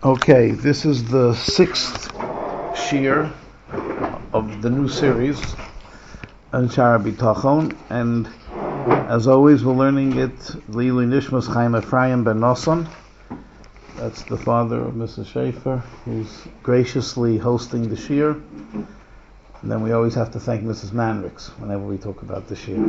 Okay, this is the sixth shir of the new series on Shara Bitachon, and as always, we're learning it Lilu Nishmas Chaim Ephraim Ben Nosson. That's the father of Mrs. Schaefer, who's graciously hosting the shir. And then we always have to thank Mrs. Manrix whenever we talk about the shir.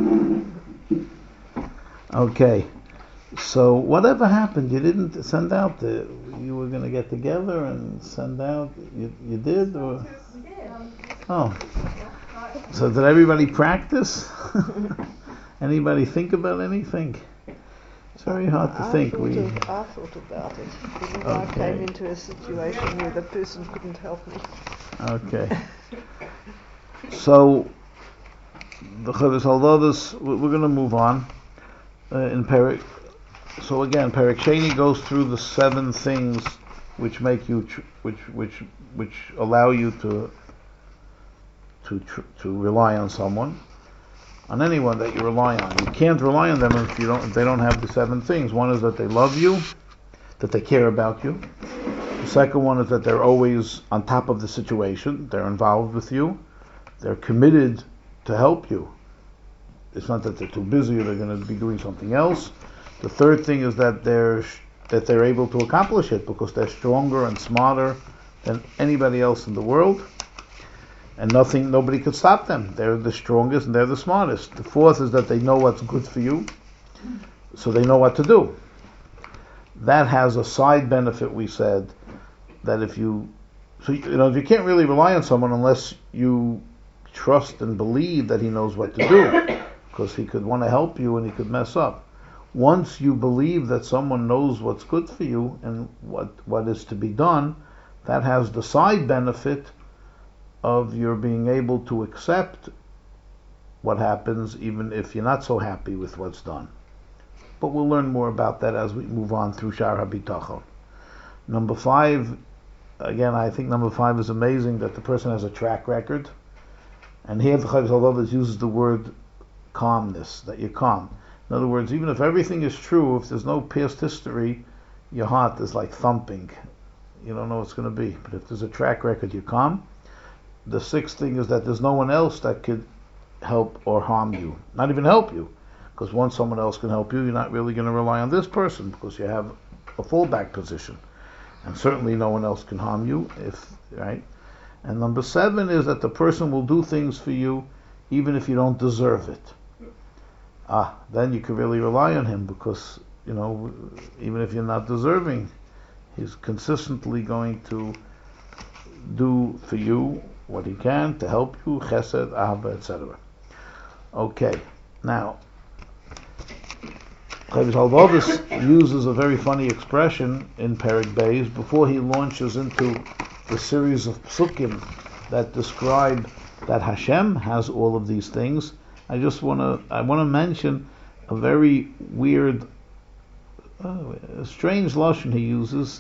Okay. So whatever happened, you didn't send out you were going to get together and send out, you did? Or? Oh. So did everybody practice? Anybody think about anything? It's very hard to think. I thought about it. I came into a situation where the person couldn't help me. Okay. So, we're going to move on in Perek. So again, Perek Sheni goes through the 7 things which make you, which allow you to rely on someone, on anyone that you rely on. You can't rely on them if they don't have the 7 things. One is that they love you, that they care about you. The second one is that they're always on top of the situation. They're involved with you. They're committed to help you. It's not that they're too busy or they're going to be doing something else. The third thing is that they're able to accomplish it because they're stronger and smarter than anybody else in the world, and nobody could stop them. They're the strongest and they're the smartest. The fourth is that they know what's good for you, so they know what to do. That has a side benefit. We said that if you can't really rely on someone unless you trust and believe that he knows what to do, because he could want to help you and he could mess up. Once you believe that someone knows what's good for you and what is to be done, that has the side benefit of your being able to accept what happens even if you're not so happy with what's done. But we'll learn more about that as we move on through Shara Bitachon. Number 5, again, I think number 5 is amazing, that the person has a track record. And here the Chavis Halvav uses the word calmness, that you're calm. In other words, even if everything is true, if there's no past history, your heart is like thumping. You don't know what's going to be. But if there's a track record, you're calm. The 6th thing is that there's no one else that could help or harm you. Not even help you. Because once someone else can help you, you're not really going to rely on this person because you have a fallback position. And certainly no one else can harm you, right? And number 7 is that the person will do things for you even if you don't deserve it. Then you can really rely on him because, even if you're not deserving, he's consistently going to do for you what he can to help you, chesed, ahava, etc. Okay, now, Chavis Halvavis uses a very funny expression in Perek Beis before he launches into the series of psukim that describe that Hashem has all of these things. I want to mention a very weird, strange lashon he uses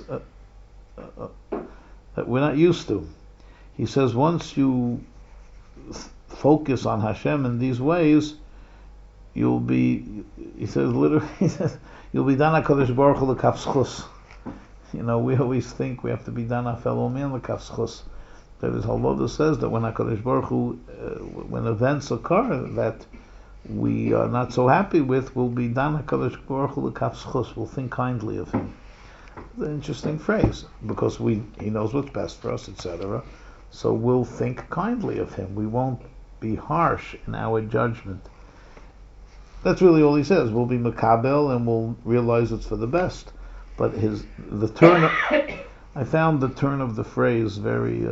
that we're not used to. He says once you focus on Hashem in these ways, you'll be. He says literally, you'll be dana Kadosh Baruch Hu l'kafschus. We always think we have to be dana fellow man l'kafschus. That is, Halvav says that when HaKadosh Baruch Hu, when events occur that we are not so happy with, we'll be dan HaKadosh Baruch Hu l'kafschus. We'll think kindly of him. It's an interesting phrase because he knows what's best for us, etc. So we'll think kindly of him. We won't be harsh in our judgment. That's really all he says. We'll be makabel and we'll realize it's for the best. But I found the turn of the phrase very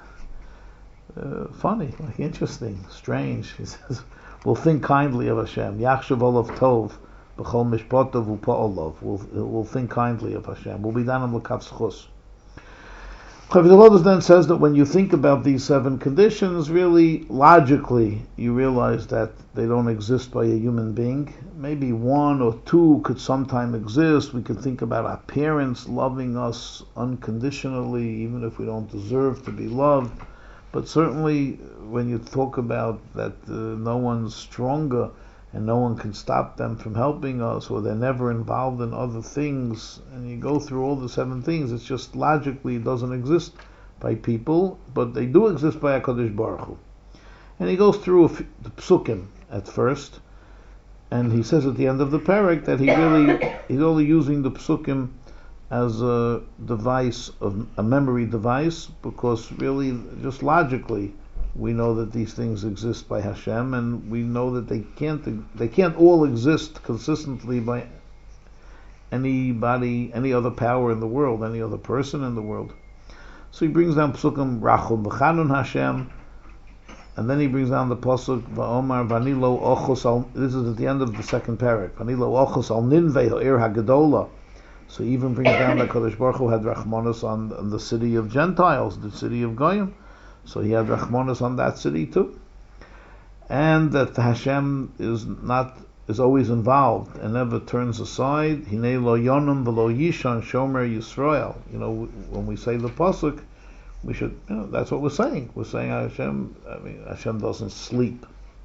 funny, like interesting, strange. He says, we'll think kindly of Hashem. Yachshav olav tov, b'chol mishpotov u'pa'olav. We'll think kindly of Hashem. We'll be danim l'kavschus. Chavis Halvavis then says that when you think about these 7 conditions, really, logically, you realize that they don't exist by a human being. Maybe 1 or 2 could sometime exist. We could think about our parents loving us unconditionally, even if we don't deserve to be loved. But certainly, when you talk about that no one's stronger and no one can stop them from helping us, or they're never involved in other things, and you go through all the 7 things, it's just logically it doesn't exist by people, but they do exist by HaKadosh Baruch Hu. And he goes through the psukim at first, and he says at the end of the parak that he's only using the psukim as a device, a memory device, because really, just logically, we know that these things exist by Hashem, and we know that they can't all exist consistently by anybody, any other power in the world, any other person in the world. So he brings down psukim Rachum B'Chanun Hashem, and then he brings down the pasuk Va'omar Vanilo Ochos Al. This is at the end of the second parak. Vanilo Ochos Al Ninveh Ha'ir Hagadola. So he even brings down that Kadosh Baruch Hu had Rachmanos on the city of Gentiles, the city of Goyim. So he had Rachmanos on that city too, and that Hashem is always involved and never turns aside. Hinei lo yonum v'lo yishan shomer Yisrael. When we say the pasuk, we should, that's what we're saying. We're saying Hashem doesn't sleep.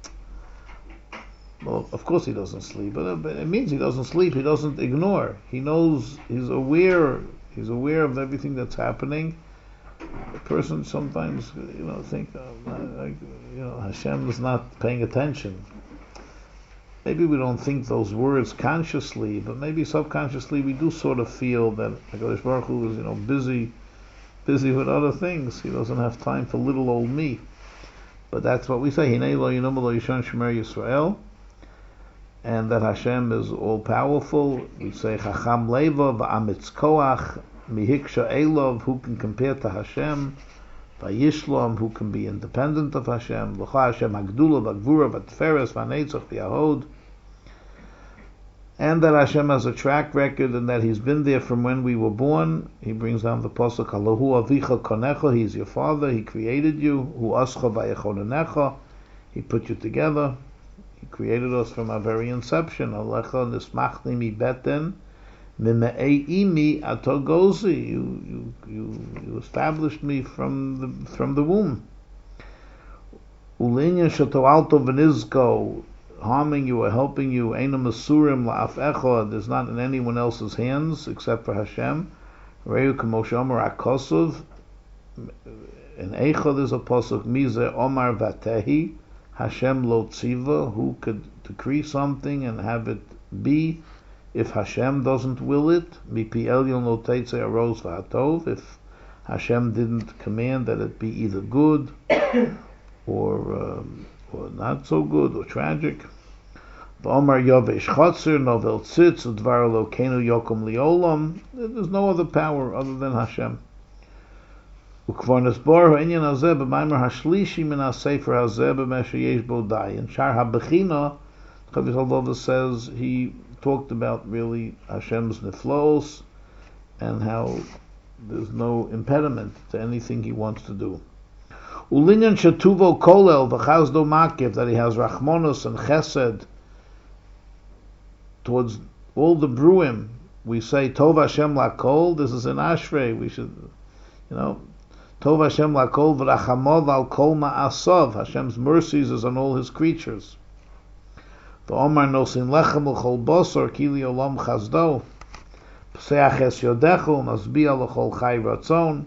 Well, of course he doesn't sleep, but it means he doesn't sleep. He doesn't ignore. He knows. He's aware. He's aware of everything that's happening. A person sometimes, think, Hashem is not paying attention. Maybe we don't think those words consciously, but maybe subconsciously we do sort of feel that HaKadosh Baruch Hu is, busy with other things. He doesn't have time for little old me. But that's what we say. Hinei lo yinum lo yishon shomer Yisrael, and that Hashem is all powerful. We say Chacham Leva v'amitz koach mihiksha elov, who can compare to Hashem, vayishlom, who can be independent of Hashem, l'cha Hashem hagdula v'gvura v'tferes v'netzach v'yahod, and that Hashem has a track record and that He's been there from when we were born. He brings down the pasuk Halahu avicha konecha, He's your father, He created you, hu ascha v'yechonenecha, He put you together, He created us from our very inception. Alecha nismachni mi beten mime'eimi atogozi. You established me from the womb. Ulinyan shatoalto v'nizko, harming you or helping you, eina masurim la'af echa, there's not in anyone else's hands except for Hashem. Reu k'moshe omar akosov, in Eicha there's a pasuk mize omar vatehi, Hashem lo tziva, who could decree something and have it be if Hashem doesn't will it. Mipi elyon lo teitze aros v'hatov, if Hashem didn't command that it be either good or not so good or tragic. V'omar yovesh chotzer novel tzitz udvar Elokeinu yokom liolam. There's no other power other than Hashem. Ukvar nesbar ha'inyan hazeh b'maimer hashlishi min ha'sefer hazeh b'meshe yesh bo dai. In Shar HaBechina, Chavis Halova says he talked about really Hashem's neflos and how there's no impediment to anything He wants to do. Ulinyan shetuvo kolel v'chazdo makiv, that He has rachmonos and chesed towards all the bruim. We say Tov Hashem lakol. This is an ashrei. We should, Tov Hashem lakol v'rachamov al kol ma'asov. Hashem's mercies is on all His creatures. V'omar nosin lechem l'chol bosor ki li olam chazdo. Pseach es yodechu masbia l'chol chai ratzon.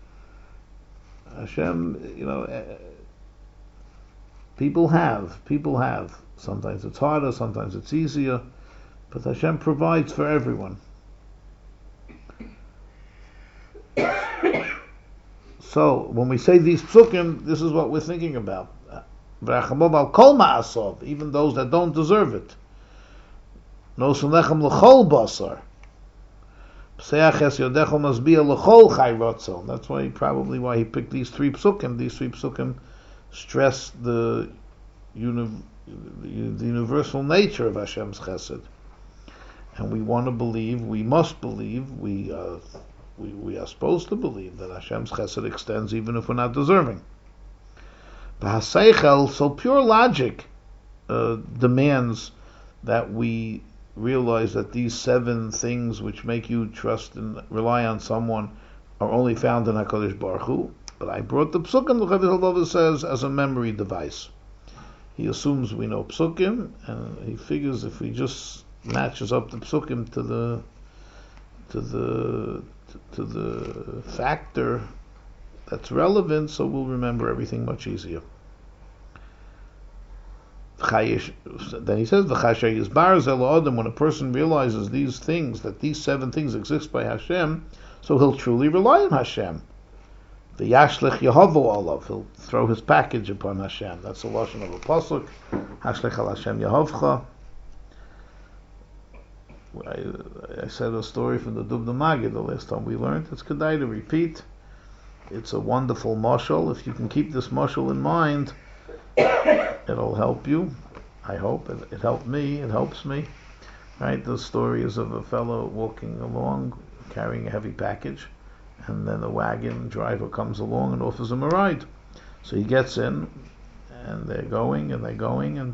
Hashem, people have. Sometimes it's harder, sometimes it's easier, but Hashem provides for everyone. So, when we say these psukim, this is what we're thinking about. V'rachamov al kol ma'asov, even those that don't deserve it. Nosin lechem l'chol basar. Pseach es yodecho masbia l'chol chai ratzon. That's why he picked these three psukim. These three psukim stress the universal nature of Hashem's chesed. And we want to believe, we must believe, we are supposed to believe that Hashem's chesed extends even if we're not deserving. B'haseichel, so pure logic demands that we realize that these 7 things which make you trust and rely on someone are only found in HaKadosh Baruch Hu. But I brought the psukim, the Chavis Halova says, as a memory device. he assumes we know psukim, and he figures if he just matches up the psukim to the factor that's relevant, so we'll remember everything much easier. Then he says, when a person realizes these things, that these 7 things exist by Hashem, so he'll truly rely on Hashem. The Yashlich Yehovu Olav, he'll throw his package upon Hashem. That's the lashon of a pasuk. Hashlich al Hashem Yehovcha. I said a story from the Dubna Magid the last time we learned. It's kedai to repeat. It's a wonderful mashal. If you can keep this mashal in mind, it'll help you. I hope. It helped me. It helps me. Right? The story is of a fellow walking along, carrying a heavy package, and then a wagon driver comes along and offers him a ride. So he gets in, and they're going, and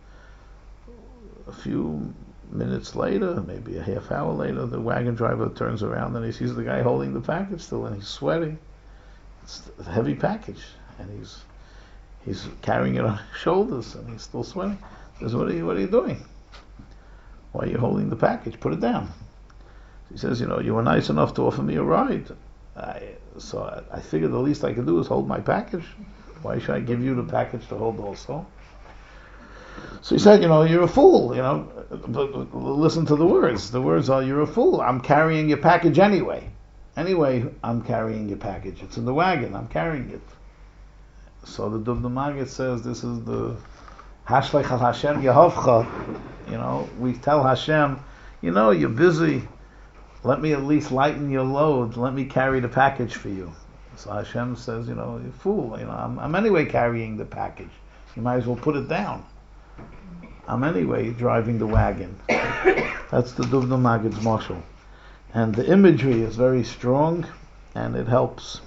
a few minutes later, maybe a half hour later, the wagon driver turns around and he sees the guy holding the package still, and he's sweating. It's a heavy package, and he's carrying it on his shoulders, and he's still sweating. He says, what are you doing? Why are you holding the package? Put it down. He says, you were nice enough to offer me a ride. So I figured the least I could do is hold my package. Why should I give you the package to hold also? So he said, you're a fool, but listen to the words. The words are, you're a fool. I'm carrying your package anyway. Anyway, I'm carrying your package. It's in the wagon. I'm carrying it. So the Dubna Magid says this is the Hashlech al Hashem Yehovcha. We tell Hashem, you're busy. Let me at least lighten your load. Let me carry the package for you. So Hashem says, you fool. I'm anyway carrying the package. You might as well put it down. I'm anyway driving the wagon. That's the Dubna Magid's mashal. And the imagery is very strong, and it helps.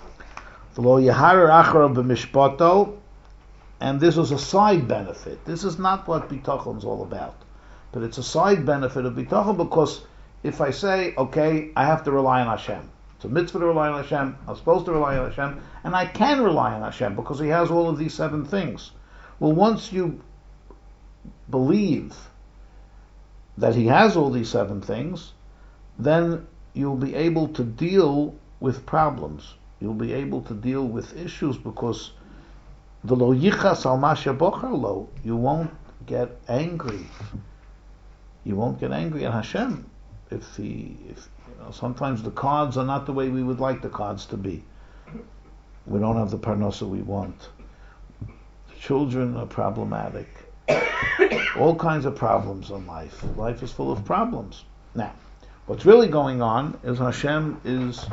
And this is a side benefit. This is not what bitachon is all about. But it's a side benefit of bitachon, because if I say, okay, I have to rely on Hashem. It's a mitzvah to rely on Hashem. I'm supposed to rely on Hashem. And I can rely on Hashem because He has all of these 7 things. Well, once you believe that He has all these 7 things, then you'll be able to deal with problems. You'll be able to deal with issues, because the lo yichas al masha bochar lo, you won't get angry. You won't get angry at Hashem if sometimes the cards are not the way we would like the cards to be. We don't have the parnasa we want. The children are problematic. All kinds of problems in life. Life is full of problems. Now, what's really going on is Hashem is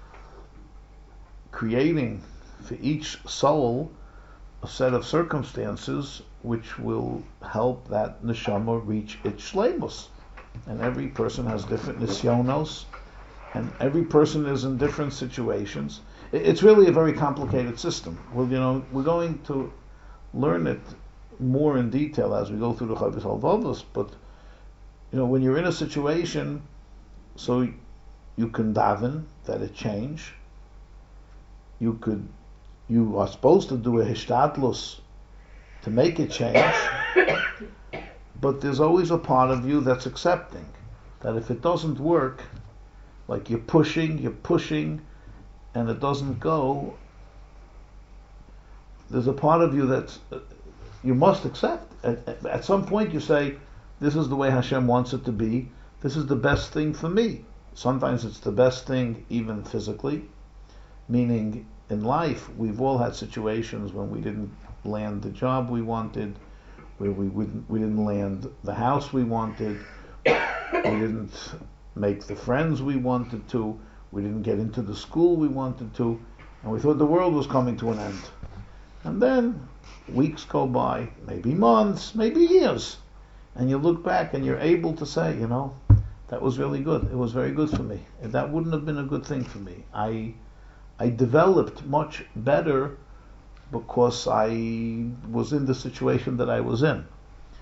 creating for each soul a set of circumstances which will help that neshama reach its shleimus. And every person has different nisyonos, and every person is in different situations. It's really a very complicated system. Well, we're going to learn it more in detail as we go through the Chovos HaLevavos, but when you're in a situation, so you can daven that it change. You are supposed to do a hishtadlus to make it change, but there's always a part of you that's accepting that if it doesn't work, like you're pushing, and it doesn't go, there's a part of you that you must accept. At some point you say, this is the way Hashem wants it to be, this is the best thing for me. Sometimes it's the best thing even physically, meaning in life we've all had situations when we didn't land the job we wanted, where we didn't land the house we wanted, we didn't make the friends we wanted to, we didn't get into the school we wanted to, and we thought the world was coming to an end. And then weeks go by, maybe months, maybe years, and you look back and you're able to say, that was really good. It was very good for me. That wouldn't have been a good thing for me. I developed much better because I was in the situation that I was in.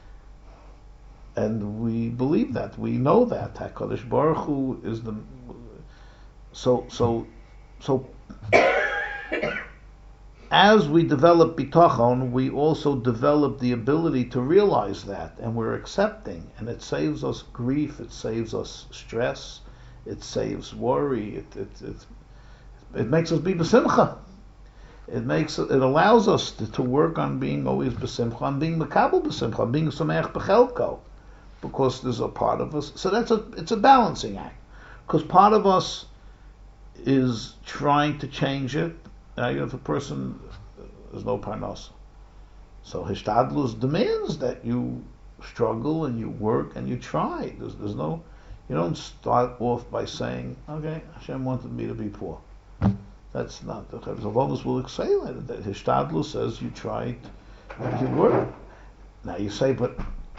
And we believe that. We know that. HaKadosh Baruch Hu is the... So as we develop bitachon, we also develop the ability to realize that, and we're accepting, and it saves us grief, it saves us stress, it saves worry, it makes us be besimcha. It allows us to work on being always besimcha, on being mekabel besimcha, on being sameach bechelko, because there's a part of us. So it's a balancing act, because part of us is trying to change it. If a person there's no parnasa, so hishtadlus demands that you struggle and you work and you try. There's no, you don't start off by saying, okay, Hashem wanted me to be poor. That's not the Chavos Avos will say that hishtadlus says you tried, you work. Now you say, but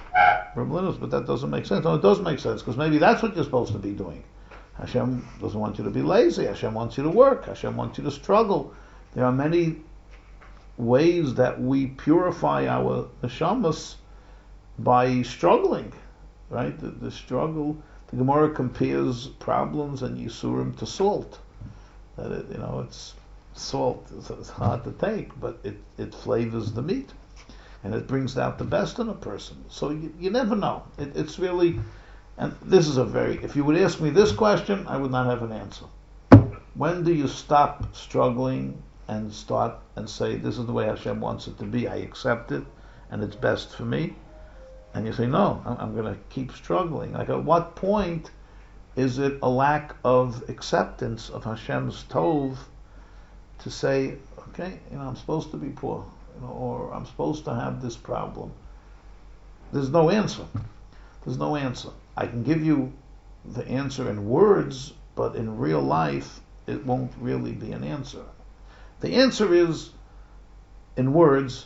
that doesn't make sense. No, it does make sense, because maybe that's what you're supposed to be doing. Hashem doesn't want you to be lazy. Hashem wants you to work. Hashem wants you to struggle. There are many ways that we purify our neshamas by struggling, right? The struggle. The Gemara compares problems and yisurim to salt. That it's salt. It's hard to take, but it flavors the meat, and it brings out the best in a person. So you never know. It's really, and this is if you would ask me this question, I would not have an answer. When do you stop struggling and start and say, this is the way Hashem wants it to be, I accept it, and it's best for me? And you say, no, I'm going to keep struggling. Like, at what point is it a lack of acceptance of Hashem's tov to say, okay, I'm supposed to be poor, or I'm supposed to have this problem? There's no answer. There's no answer. I can give you the answer in words, but in real life, it won't really be an answer. The answer is, in words,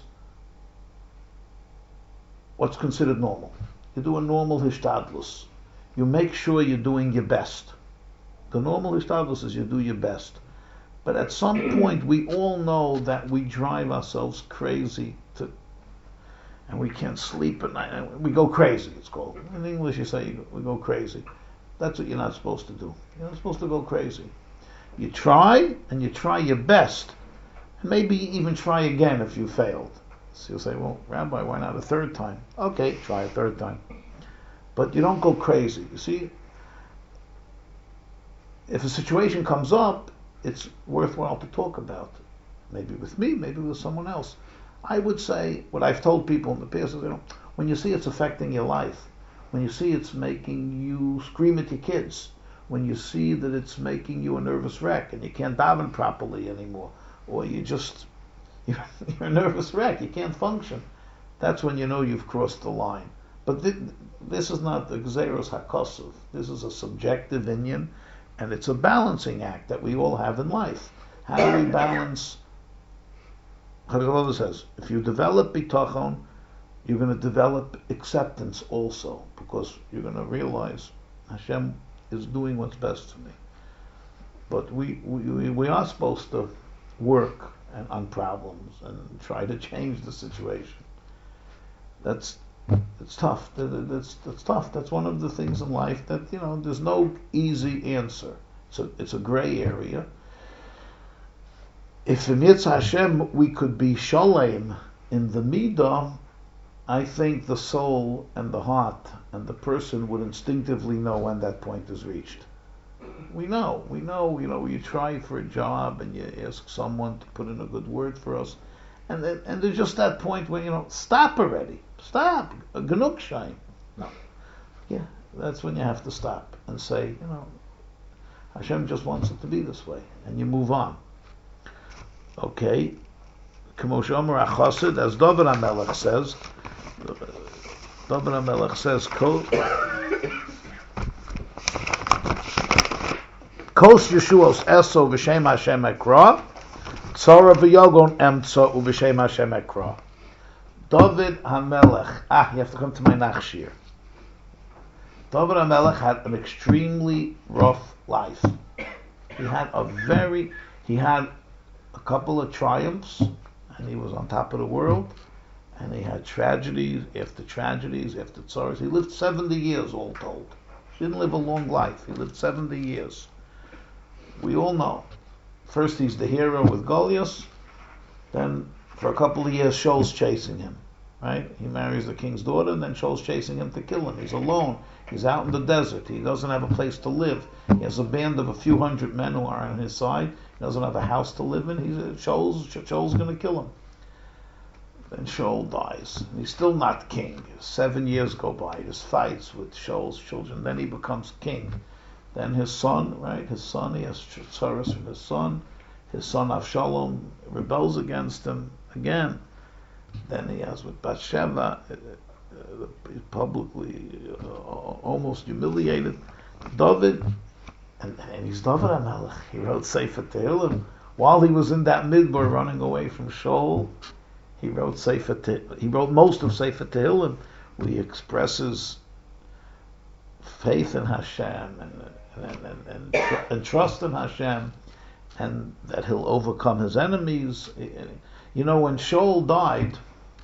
what's considered normal. You do a normal hishtadlus. You make sure you're doing your best. The normal hishtadlus is you do your best. But at some point, we all know that we drive ourselves crazy, and we can't sleep at night. We go crazy, it's called. In English, you say we go crazy. That's what you're not supposed to do. You're not supposed to go crazy. You try, and you try your best. Maybe even try again if you failed. So you'll say, well, Rabbi, why not a third time? Okay, try a third time. But you don't go crazy. You see, if a situation comes up, it's worthwhile to talk about. Maybe with me, maybe with someone else. I would say, what I've told people in the past is, when you see it's affecting your life, when you see it's making you scream at your kids, when you see that it's making you a nervous wreck and you can't daven properly anymore, or you're a nervous wreck, you can't function, that's when you know you've crossed the line. But this is not the Gzeros HaKosov. This is a subjective inyan, and it's a balancing act that we all have in life. How do we balance? Chavos says, if you develop bitachon, you're going to develop acceptance also, because you're going to realize Hashem is doing what's best for me. But we are supposed to work on problems and try to change the situation. It's tough. That's tough. That's one of the things in life that there's no easy answer. So it's a gray area. If in Yitzhak Hashem we could be shalem in the midah, I think the soul and the heart and the person would instinctively know when that point is reached. We know, you try for a job and you ask someone to put in a good word for us, and there's just that point when, stop already. Stop. A genug shine. No. Yeah, that's when you have to stop and say, Hashem just wants it to be this way, and you move on. Okay. K'mo she'omer HaChassid, as David HaMelech says, Kos Yeshuos Eso v'Shem Hashem Ekra, Tzara v'Yogon Emtza u'v'Shem Hashem Ekra. David HaMelech, you have to come to my Nachshir. David HaMelech had an extremely rough life. He had a couple of triumphs, and he was on top of the world, and he had tragedies after tzaras. He lived 70 years all told. He didn't live a long life. He lived 70 years. We all know. First he's the hero with Goliath, Then for a couple of years, Shaul's chasing him. Right? He marries the king's daughter, and then Shaul's chasing him to kill him. He's alone. He's out in the desert. He doesn't have a place to live. He has a band of a few hundred men who are on his side. He doesn't have a house to live in. Shaul's going to kill him. Then Shaul dies. And he's still not king. 7 years go by. There's fights with Shaul's children. Then he becomes king. Then his son, right? His son, he has tzaras from his son. His son Avshalom rebels against him again. Then he has with Bathsheba, he's publicly almost humiliated. David, and he's David HaMelech. He wrote Sefer Tehillim while he was in that midbar running away from Shaul. He wrote most of Sefer Tehillim, where he expresses faith in Hashem and trust in Hashem, and that he'll overcome his enemies. You know, when Shaul died,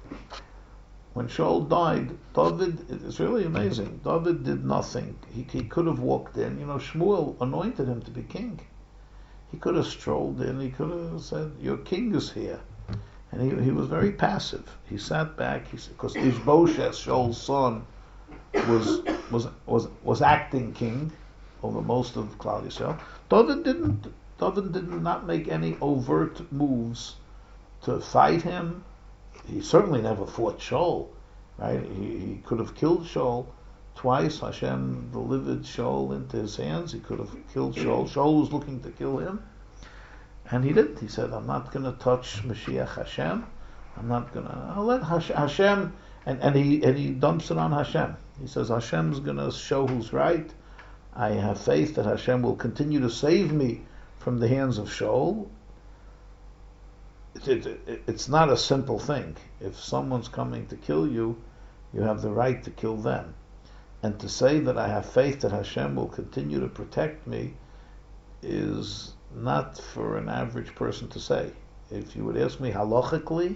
David, it's really amazing. David did nothing. He could have walked in. You know, Shmuel anointed him to be king. He could have strolled in. He could have said, "Your king is here," and he was very passive. He sat back. He said, because Ishbosheth, Shaul's son, was acting king over most of Klal Yisrael. David did not make any overt moves to fight him. He certainly never fought Shaul, right? He could have killed Shaul twice. Hashem delivered Shaul into his hands. He could have killed Shaul. Shaul was looking to kill him, and he didn't. He said, "I'm not going to touch Mashiach Hashem. I'll let Hashem," and he dumps it on Hashem. He says, "Hashem's going to show who's right. I have faith that Hashem will continue to save me from the hands of Shaul." It's not a simple thing. If someone's coming to kill you, you have the right to kill them. And to say that I have faith that Hashem will continue to protect me is not for an average person to say. If you would ask me halachically,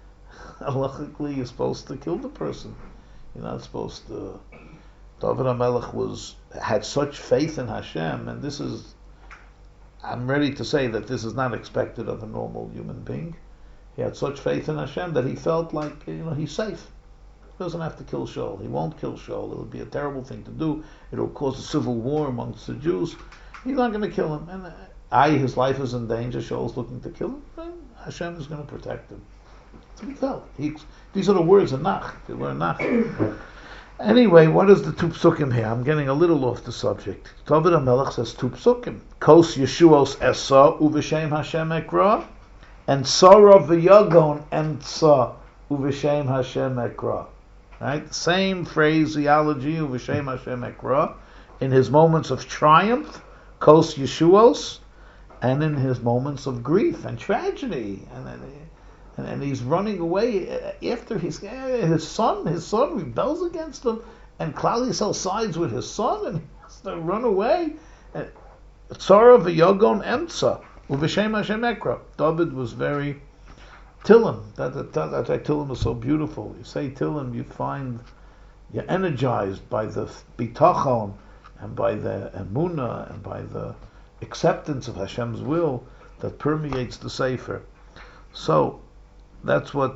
you're supposed to kill the person. You're not supposed to. David HaMelech had such faith in Hashem, and this is, I'm ready to say that this is not expected of a normal human being. He had such faith in Hashem that he felt like, he's safe. He doesn't have to kill Shaul. He won't kill Shaul. It would be a terrible thing to do. It will cause a civil war amongst the Jews. He's not going to kill him. And his life is in danger. Shaul's looking to kill him. And Hashem is going to protect him. That's what he felt. These are the words of Nach. They were Nach. Anyway, what is the two psukim here? I'm getting a little off the subject. David HaMelech says two psukim. Kos Yeshuos Esa Uv'Shem Hashem Ekra, and Sarah V'Yagon Emtsa Uv'Shem Hashem Ekra. Right? Same phraseology, Uv'Shem Hashem Ekra, in his moments of triumph, Kos Yeshuos, and in his moments of grief and tragedy. And he's running away after his son rebels against him, and Klal Yisrael sides with his son, and he has to run away. Tzara v'yogon emtza u'v'shem Hashem ekra. David was very Tillim. That Tillim is so beautiful. You say Tillim, you're energized by the bitachon and by the emunah and by the acceptance of Hashem's will that permeates the Sefer. So that's how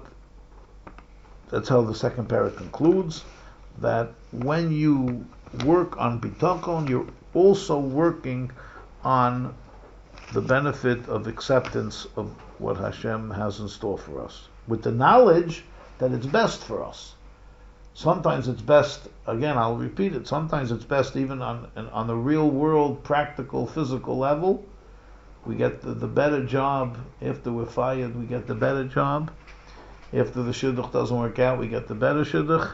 the second parak concludes, that when you work on bitachon, you're also working on the benefit of acceptance of what Hashem has in store for us, with the knowledge that it's best for us. Sometimes it's best, again, I'll repeat it, sometimes it's best even on the real world, practical, physical level. We get the better job. After we're fired, we get the better job. After the shidduch doesn't work out, we get the better shidduch.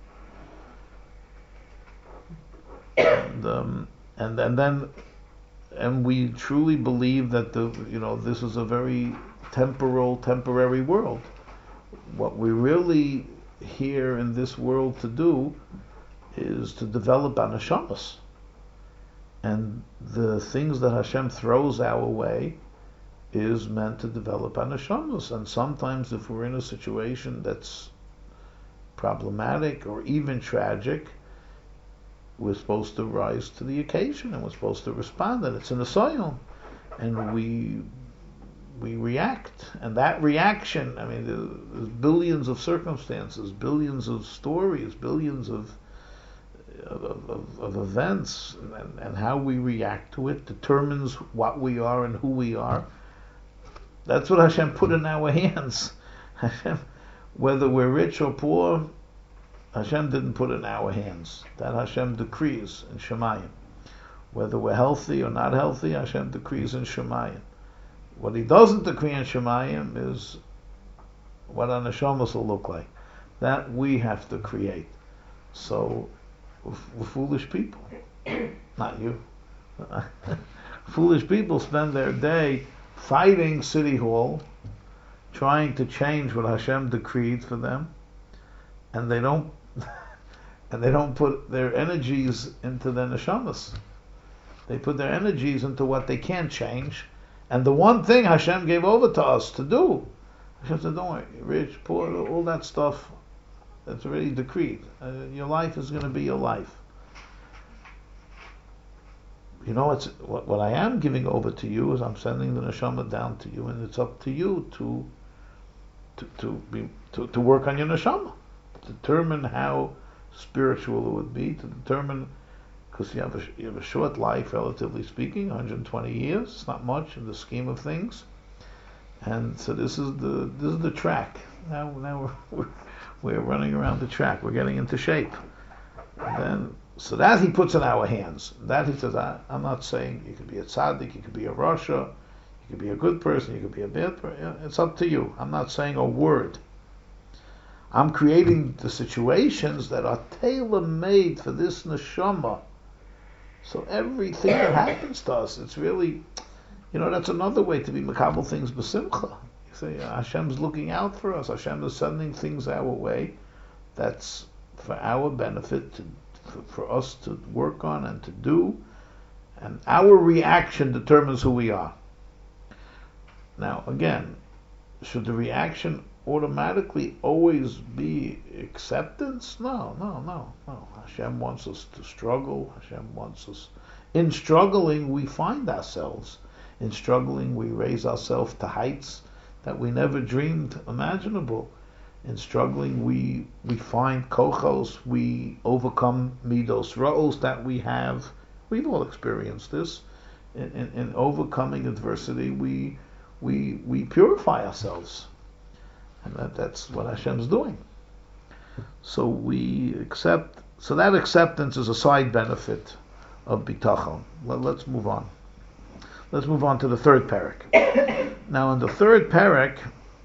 And we truly believe that this is a very temporary world. What we really here in this world to do is to develop our neshamas. And the things that Hashem throws our way is meant to develop our neshamas. And sometimes if we're in a situation that's problematic or even tragic, we're supposed to rise to the occasion and we're supposed to respond, and it's in the soil. And we react, and that reaction, I mean, there's billions of circumstances, billions of stories, billions of events, and how we react to it determines what we are and who we are. That's what Hashem put in our hands. Hashem, whether we're rich or poor, Hashem didn't put in our hands. That Hashem decrees in Shemayim. Whether we're healthy or not healthy, Hashem decrees in Shemayim. What He doesn't decree in Shemayim is what our neshamas will look like. That we have to create. So, we're foolish people. Not you. Foolish people spend their day fighting City Hall, trying to change what Hashem decreed for them, and they don't put their energies into their neshamas. They put their energies into what they can't change, and the one thing Hashem gave over to us to do. Hashem said, don't worry, rich, poor, all that stuff, that's already decreed. Your life is going to be your life. You know, what I am giving over to you is I'm sending the neshama down to you, and it's up to you to work on your neshama, to determine how spiritual it would be, to determine, because you have a short life, relatively speaking, 120 years. It's not much in the scheme of things, and so this is the track. Now we're running around the track. We're getting into shape, and then so that He puts in our hands. That He says, I'm not saying you could be a tzaddik, you could be a rasha, you could be a good person, you could be a bad person. It's up to you. I'm not saying a word. I'm creating the situations that are tailor-made for this neshama. So everything that happens to us, it's really, that's another way to be makabel things b'simcha. You say, Hashem's looking out for us. Hashem is sending things our way. That's for our benefit, for us to work on and to do. And our reaction determines who we are. Now, again, should the reaction automatically always be acceptance? No. Hashem wants us to struggle. Hashem wants us. In struggling, we find ourselves. In struggling, we raise ourselves to heights that we never dreamed imaginable. In struggling, we find kochos, we overcome midos ra'os that we have. We've all experienced this. In overcoming adversity, we purify ourselves. And that's what Hashem's doing. So we accept. So that acceptance is a side benefit of bitachon. Let's move on. Let's move on to the third parak. Now, in the third parak,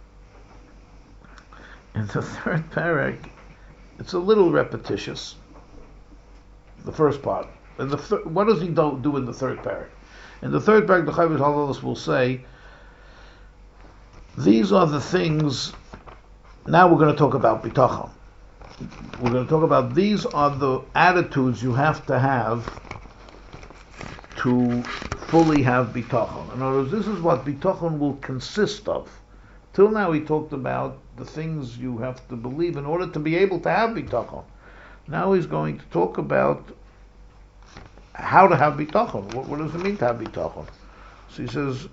it's a little repetitious. The first part. What does he do in the third parak? In the third parak, the Chavis Halalos will say, these are the things. Now we're going to talk about bitachon. We're going to talk about these are the attitudes you have to fully have bitachon. In other words, this is what bitachon will consist of. Till now he talked about the things you have to believe in order to be able to have bitachon. Now he's going to talk about how to have bitachon. What does it mean to have bitachon? So he says,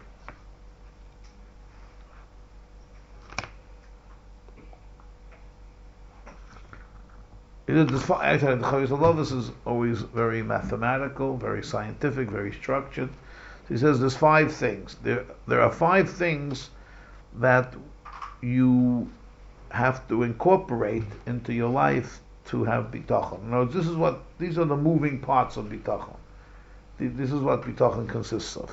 the Chavis Halalos is always very mathematical, very scientific, very structured. So he says there's 5 things. There are 5 things that you have to incorporate into your life to have bitachon. Now, these are the moving parts of bitachon. This is what bitachon consists of.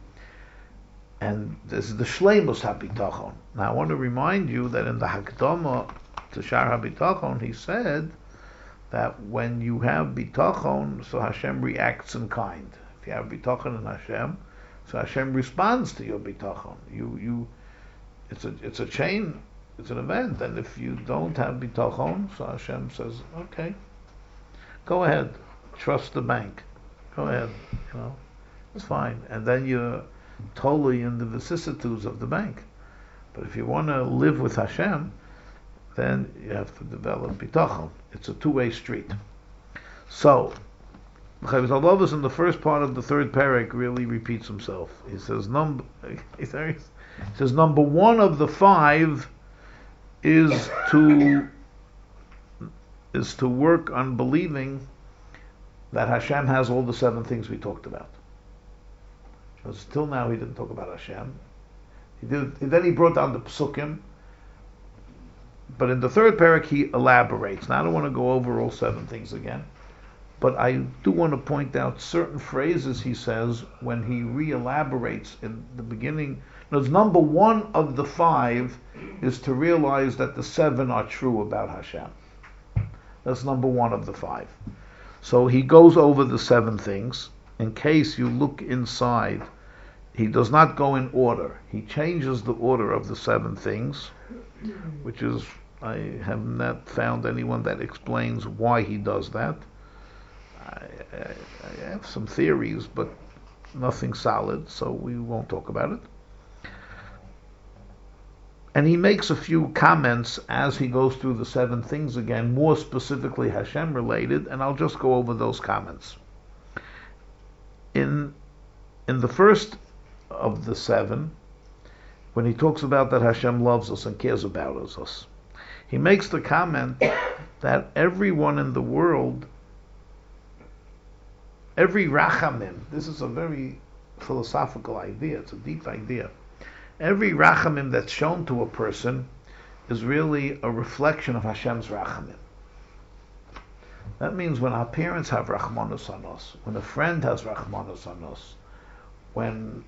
And this is the shleimus habitachon. Now, I want to remind you that in the Hakdama to Shar HaBitachon, he said that when you have bitachon, so Hashem reacts in kind. If you have bitachon in Hashem, so Hashem responds to your bitachon. It's a chain, it's an event, and if you don't have bitachon, so Hashem says, okay, go ahead, trust the bank, go ahead, it's fine, and then you're totally in the vicissitudes of the bank. But if you want to live with Hashem, then you have to develop bitachon. It's a two-way street. So, Chavis Alavos in the first part of the third parak really repeats himself. He says number one of the five is to work on believing that Hashem has all the seven things we talked about. Because till now he didn't talk about Hashem. Then he brought down the psukim, but in the third parak he elaborates. Now I don't want to go over all seven things again, but I do want to point out certain phrases he says when he re-elaborates in the beginning. Notice number one of the five is to realize that the seven are true about Hashem. That's number one of the five. So he goes over the seven things. In case you look inside, he does not go in order. He changes the order of the seven things, which is, I have not found anyone that explains why he does that. I have some theories, but nothing solid, so we won't talk about it. And he makes a few comments as he goes through the seven things again, more specifically Hashem related, and I'll just go over those comments. In the first of the seven, when he talks about that Hashem loves us and cares about us, he makes the comment that everyone in the world, every rachamim, this is a very philosophical idea, it's a deep idea. Every rachamim that's shown to a person is really a reflection of Hashem's rachamim. That means when our parents have rachmanos on us, when a friend has rachmanos on us, when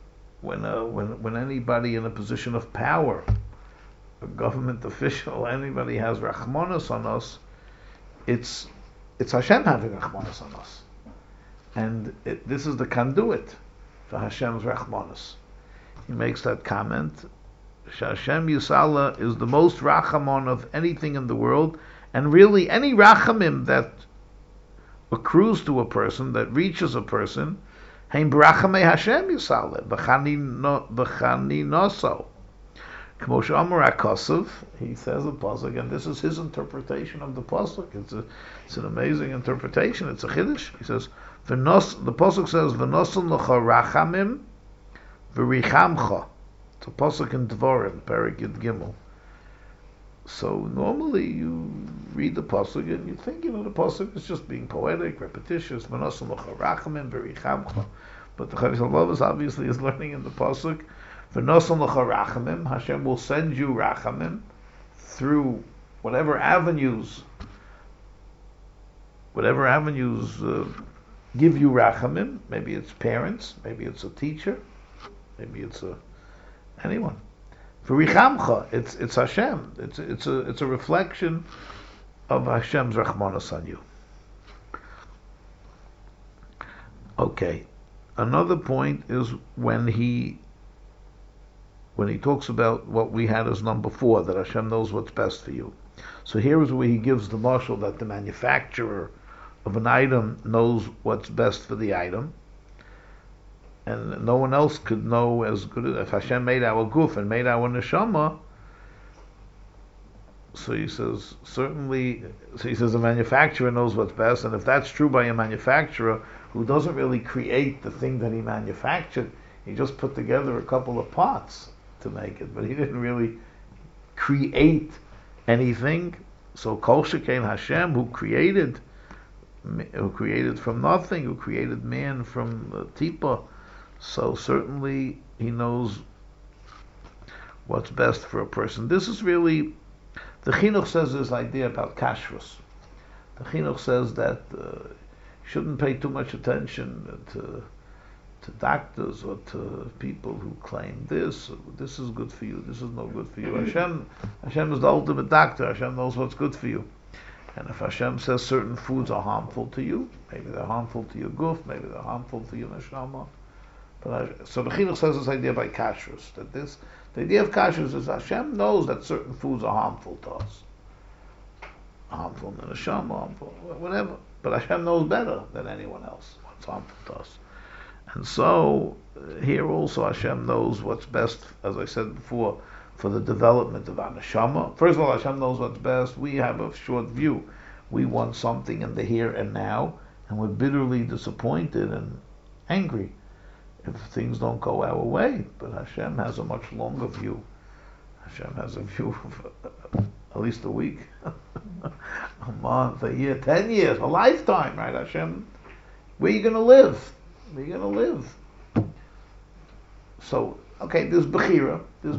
anybody in a position of power, a government official, anybody has rachmanos on us, it's Hashem having rachmanos on us, and this is the conduit for Hashem's rachmanos. He makes that comment. Hashem Yisala is the most rachamon of anything in the world, and really any rachamim that accrues to a person, that reaches a person, hein brachamei Hashem Yisala b'chani noso. K'mo she'amar HaKosov, he says the pasuk, and this is his interpretation of the pasuk. It's an amazing interpretation. It's a chiddush. He says, the pasuk says, "V'noson l'cha rachamim." V'richamcha. It's a pasuk in Dvarim, Perek Yud Gimel. So normally you read the pasuk and you think, the pasuk is just being poetic, repetitious. V'noson l'cha rachamim v'richamcha. But the Chavis Alavos obviously is learning in the pasuk. V'noson l'cha rachamim. Hashem will send you rachamim through whatever avenues give you rachamim. Maybe it's parents, maybe it's a teacher, maybe it's anyone. For Richamcha, it's Hashem. It's a reflection of Hashem's rachmanos on you. Okay, another point is when he talks about what we had as number 4, that Hashem knows what's best for you. So here is where he gives the mashal that the manufacturer of an item knows what's best for the item, and no one else could know as good as if Hashem made our guf and made our neshama. So he says the manufacturer knows what's best, and if that's true by a manufacturer who doesn't really create the thing that he manufactured, he just put together a couple of parts to make it, but he didn't really create anything. So Kol Shekain Hashem, who created from nothing, who created man from Tipa, so certainly he knows what's best for a person. This is really, the Chinuch says this idea about kashrus. The Chinuch says that you shouldn't pay too much attention to doctors or to people who claim this is good for you, this is no good for you. Hashem is the ultimate doctor. Hashem knows what's good for you. And if Hashem says certain foods are harmful to you, maybe they're harmful to your guf, maybe they're harmful to your neshama. So the Chinuch says this idea by kashrus, that the idea of kashrus is Hashem knows that certain foods are harmful to us, harmful to the neshama, harmful whatever. But Hashem knows better than anyone else what's harmful to us. And so here also Hashem knows what's best, as I said before, for the development of our neshama. First of all, Hashem knows what's best. We have a short view. We want something in the here and now, and we're bitterly disappointed and angry if things don't go our way. But Hashem has a much longer view. Hashem has a view of at least a week, a month, a year, 10 years, a lifetime, right? Hashem, where are you going to live? Where are you going to live? So, okay, there's Bechira,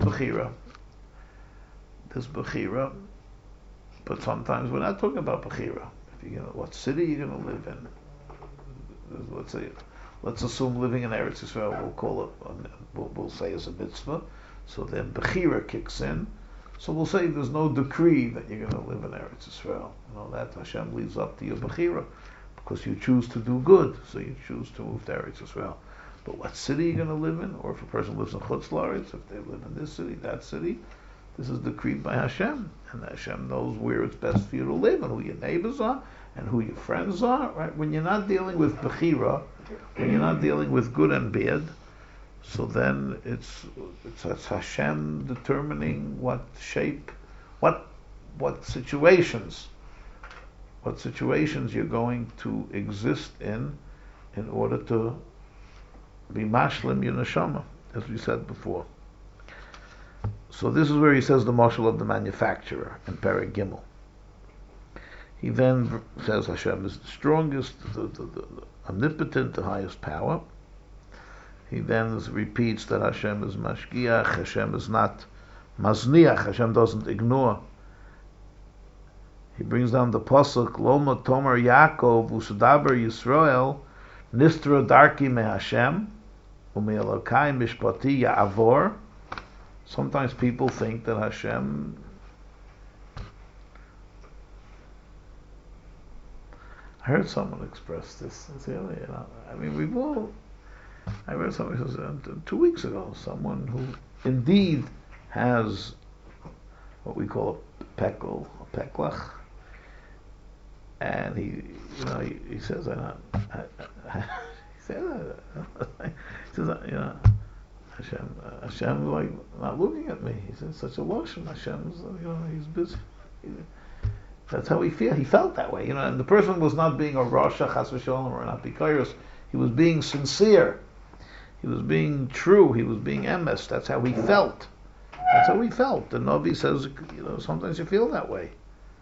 but sometimes we're not talking about Bechira. If you're what city you're going to live in? Let's assume living in Eretz Yisrael, we'll call it, we'll say as a mitzvah. So then Bechira kicks in. So we'll say there's no decree that you're going to live in Eretz Yisrael. That Hashem leaves up to your Bechira, because you choose to do good, so you choose to move to Eretz Yisrael. But what city you're going to live in, or if a person lives in Chutz La'aretz, if they live in this city, that city, this is decreed by Hashem, and Hashem knows where it's best for you to live, and who your neighbors are, and who your friends are, right? When you're not dealing with Bechira, when you're not dealing with good and bad, so then it's Hashem determining what situations you're going to exist in order to be mashlim your neshama, as we said before. So this is where he says the mashal of the manufacturer in Perek Gimel. He then says Hashem is the strongest, the omnipotent, the highest power. He then repeats that Hashem is mashgiach, Hashem is not mazniach, Hashem doesn't ignore. He brings down the pasuk, Loma Tomer Yaakov Usudaber Yisrael Nistra Darki Me Hashem Umi Elokai Mishpati Ya'avor. Sometimes people think that Hashem, I heard someone express this sincerely. I read somebody says 2 weeks ago, someone who indeed has what we call a pekel, a peklach, and he says, Hashem like not looking at me. He said such a lotion. Hashem's he's busy. That's how he felt. He felt that way, and the person was not being a rasha chas v'sholom or an apikairos. He was being sincere. He was being true. He was being emes. That's how he felt. That's how he felt. The Navi says, sometimes you feel that way.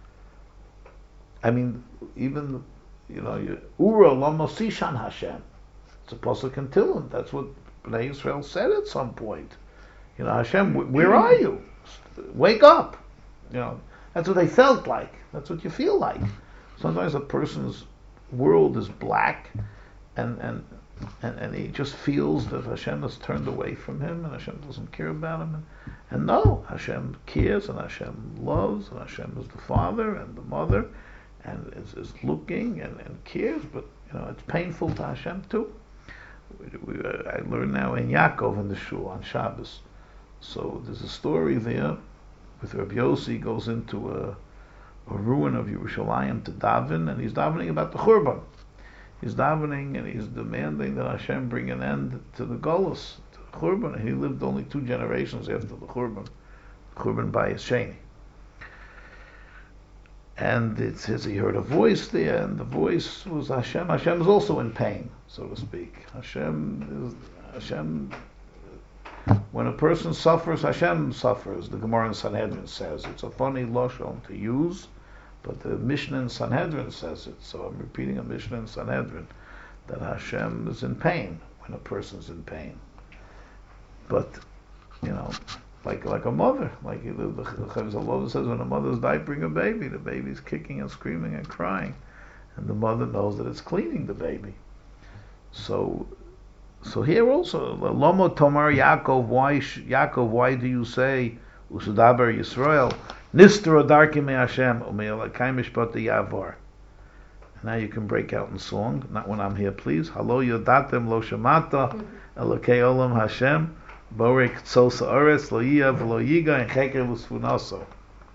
I mean, even, Ura Lamosishan Hashem. It's a pasuk in Tehillim. That's what Bnei Yisrael said at some point. Hashem, where are you? Wake up. That's what they felt like. That's what you feel like. Sometimes a person's world is black, and he just feels that Hashem has turned away from him, and Hashem doesn't care about him. And no, Hashem cares, and Hashem loves, and Hashem is the father and the mother, and is looking and cares. But it's painful to Hashem too. I learned now in Yaakov in the shul on Shabbos. So there's a story there with Rabbi Yossi goes into a ruin of Yerushalayim to daven, and he's davening about the Churban. He's davening and he's demanding that Hashem bring an end to the Golus, to the Churban. And he lived only 2 generations after the Churban Bayis Sheni. And it says he heard a voice there, and the voice was Hashem. Hashem is also in pain, so to speak. Hashem. When a person suffers, Hashem suffers. The Gemara in Sanhedrin says it's a funny lashon to use, but the Mishnah in Sanhedrin says it. So I'm repeating a Mishnah in Sanhedrin that Hashem is in pain when a person's in pain. But like a mother, like the Chavez says, when a mother's diapering a baby, the baby's kicking and screaming and crying, and the mother knows that it's cleaning the baby. So here also, Lomo Tomar Yaakov, why do you say Usudaber Yisrael Nistra Darki Me Hashem Ume'elakai Mishpati Ya'avor? Now you can break out in song, not when I'm here, please. Halo Yodatem Lo Shamata Elokei Olam Hashem Borek Tzos Haaretz Lo Yiya V'Lo Yiga and Cheker L'Sfunaso.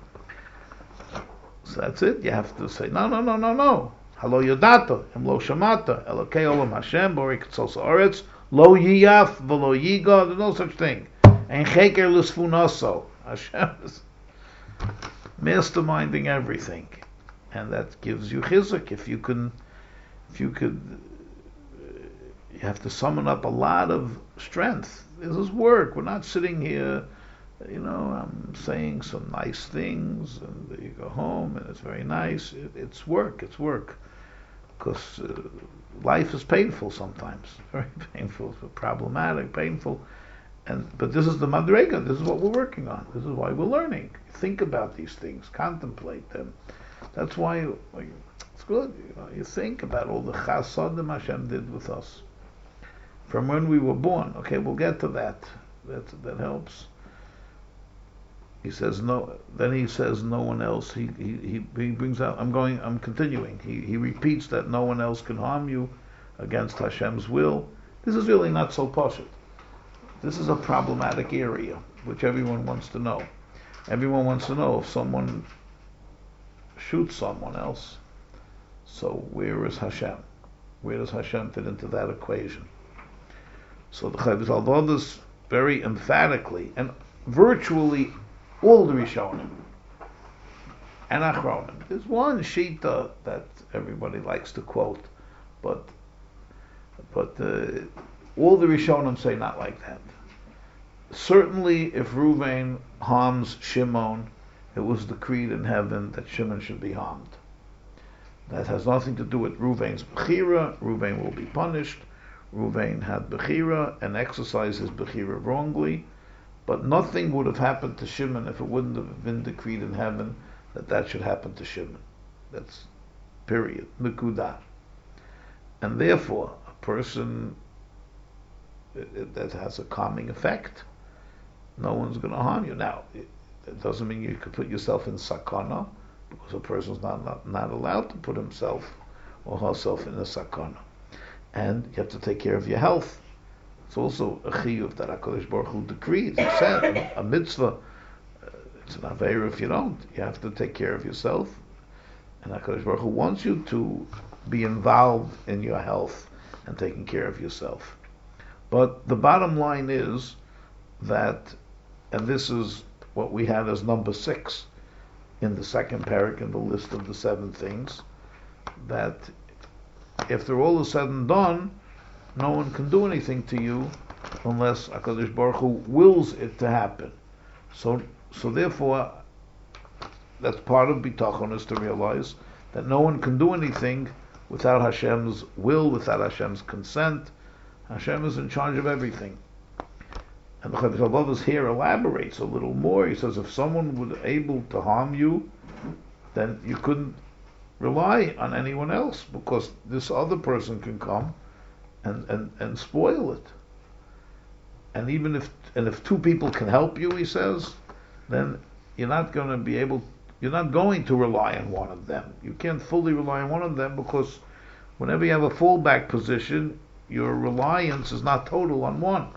So that's it. You have to say no. Halo Yodato Em Lo Shamata Elokei Olam Hashem Borek Tzos Haaretz Lo Yiyaf V'Lo Yiga. There's no such thing. And Cheker L'Sfunaso. Hashem is masterminding everything, and that gives you chizuk. If you can if you could, you have to summon up a lot of strength. This is work. We're not sitting here, I'm saying some nice things, and you go home and it's very nice. It's work. It's work. Because life is painful sometimes, very painful, problematic, painful. But this is the madrega. This is what we're working on. This is why we're learning. Think about these things, contemplate them. That's why it's good. You think about all the chasadim Hashem did with us from when we were born. Okay, we'll get to that. That helps. He says no. Then he says no one else. He brings out. I'm continuing. He repeats that no one else can harm you against Hashem's will. This is really not so poshut. This is a problematic area which everyone wants to know. Everyone wants to know if someone shoots someone else. So where is Hashem? Where does Hashem fit into that equation? So the Chavis Alvadas very emphatically and virtually all the Rishonim and Achronim. There's one shita that everybody likes to quote, but all the Rishonim say not like that. Certainly, if Ruvain harms Shimon, it was decreed in heaven that Shimon should be harmed. That has nothing to do with Ruvain's Bechira. Ruvain will be punished. Ruvain had Bechira and exercised his Bechira wrongly. But nothing would have happened to Shimon if it wouldn't have been decreed in heaven that should happen to Shimon. That's period. Nekuda. And therefore, a person that has a calming effect, no one's going to harm you. Now, it doesn't mean you could put yourself in sakana, because a person's not allowed to put himself or herself in a sakana. And you have to take care of your health. It's also a chiyuv that HaKadosh Baruch Hu decreed. He said, a mitzvah, it's an aveira if you don't. You have to take care of yourself. And HaKadosh Baruch Hu wants you to be involved in your health and taking care of yourself. But the bottom line is that, and this is what we had as number 6 in the second parak in the list of the 7 things, that if they're all said and done, no one can do anything to you unless HaKadosh Baruch Hu wills it to happen. So therefore, that's part of bitachon, is to realize that no one can do anything without Hashem's will, without Hashem's consent. Hashem is in charge of everything. And the Chavis Alvadas here elaborates a little more. He says if someone was able to harm you, then you couldn't rely on anyone else, because this other person can come and spoil it. And even if 2 people can help you, he says, then you're not going to rely on one of them. You can't fully rely on one of them, because whenever you have a fallback position, your reliance is not total on one.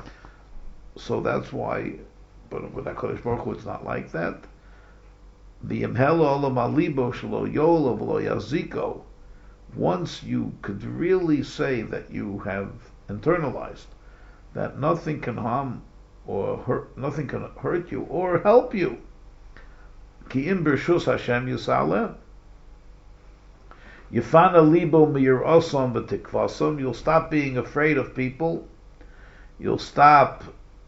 So that's why, but with HaKadosh Baruch Hu, it's not like that. The imhelo olam alibo shelo yolo v'lo yaziko. Once you could really say that you have internalized that nothing can harm or hurt, nothing can hurt you or help you. Ki im b'rshus Hashem yisaleh. Yifana libo miyirosam v'tikvasam. You'll stop being afraid of people. You'll stop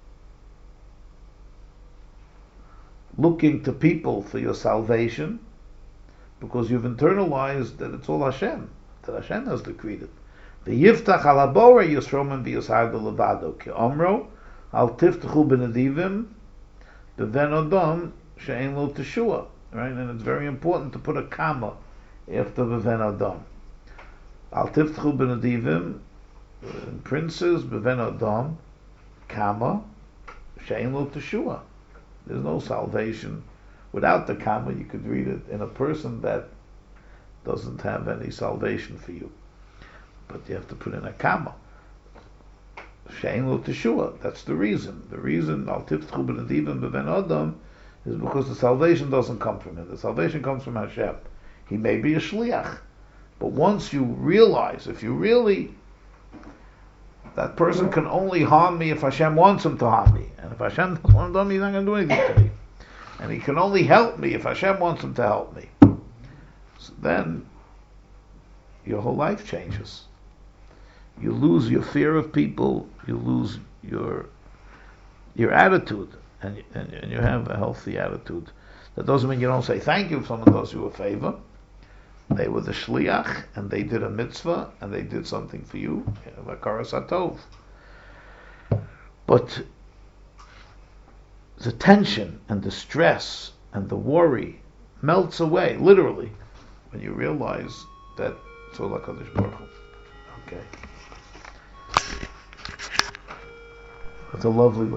looking to people for your salvation, because you've internalized that it's all Hashem, that Hashem has decreed it. V'yiftach al habora yisromen v'yishar levado ki omro al tiftachu b'nedivim b'ven odom she'en lo teshua. Right, and it's very important to put a comma after b'ven odom. Al tiftachu b'nedivim, princes b'ven odom, comma she'en lo teshua. There's no salvation without the comma. You could read it in a person that doesn't have any salvation for you, but you have to put in a comma. She'en lo teshua. That's the reason. The reason al tiftachu b'nedivim b'ven odom is because the salvation doesn't come from him. The salvation comes from Hashem. He may be a shliach, but once you realize, if you really, that person can only harm me if Hashem wants him to harm me. And if Hashem doesn't want him to harm me, he's not going to do anything to me. And he can only help me if Hashem wants him to help me. So then, your whole life changes. You lose your fear of people, you lose your attitude, and you have a healthy attitude. That doesn't mean you don't say thank you if someone does you a favor. They were the shliach, and they did a mitzvah, and they did something for you. Vakaras hatov. But the tension and the stress and the worry melts away, literally, when you realize that it's all HaKadosh Baruch Hu. Okay. It's a lovely